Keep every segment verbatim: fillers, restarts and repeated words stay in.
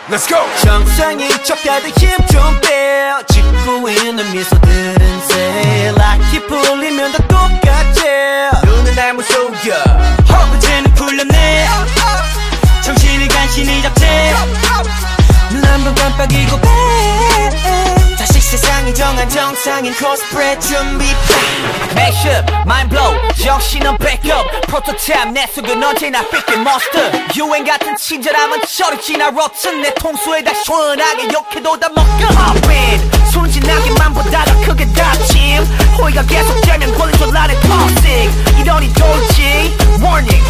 Let's go. 정상인 척 다들 힘 좀 빼. 짓고 있는 미소들은 새 락이 풀리면 다 똑같지. 눈은 날 무속여 허브제는 풀렸네. 정신을 간신히 잡지. 눈 한 번 깜빡이고 빼. 다시 세상이 정한 정상인 코스프레 준비. Mashup, mind blow, 정신은 backup. 프로토타입 내 속은 언제나 freaking monster. 유행 같은 친절함은 저리 지나 rotten. 내 통수에다 시원하게 욕해도 다 먹겨. Hop in, 순진하게만 보다가 크게 다침. 호의가 계속되면 걸린 안에 toxic. 이러니 돌지, warning.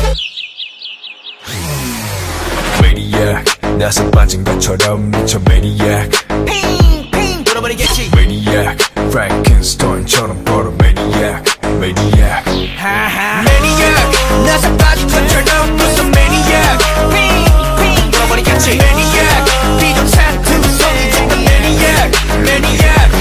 Maniac, 나서 빠진 것처럼 미쳐 Maniac. 핑핑 돌아버리겠지. Maniac, Frankenstein처럼 걸어 Maniac, Maniac. Maniac, 나서 빠진 것처럼 무슨 Maniac. 핑핑 돌아버리겠지. Maniac, 비정상 두성이 죽는 Maniac, Maniac.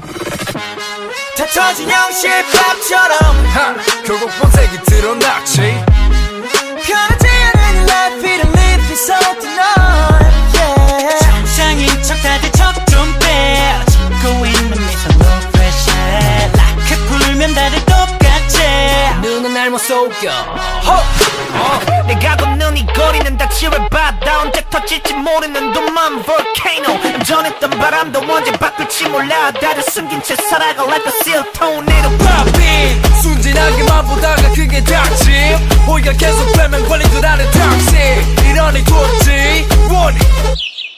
다 터진 영실밥처럼 하, 결국 본색이 드러났지. 변하지 않은 life, it live is all tonight, yeah. 정상인 척 다들 척 좀 빼. 짓고 있는 미소 no pressure. 락크 풀면 다들 똑같지. 눈은 날 못 속여. 어. 내가 걷는 이 거리는 다 지뢰바다. 언제 터질지 모르는 둠만 volcano. 전했던 바람도 언제 바꿀지 몰라. 다들 숨긴 채 살아가 like a seal tornado popping. 순진하게만 보다가 그게 닥치. 호의가 계속 빼면 걸린 줄 아는 toxic. 이러니 돌지 warning.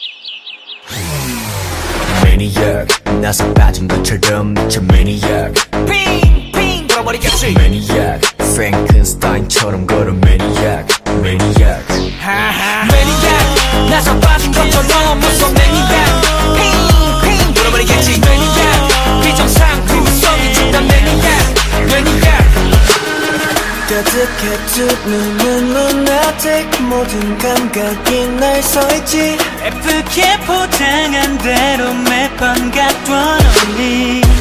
Maniac, 나서 빠진 것처럼 미쳐 Maniac. 핑핑 돌아버리겠지. Maniac, Frankenstein처럼 걸어 Maniac, Maniac. Maniac, 나서 빠진 것처럼 무슨 Maniac. 핑핑 돌아버리겠지. Maniac, 비정상 구성이 죽는 Maniac, Maniac. 가득해 두 눈은 lunatic. 모든 감각이 날 서있지. 예쁘게 포장한 대로 매번 갖던 언니.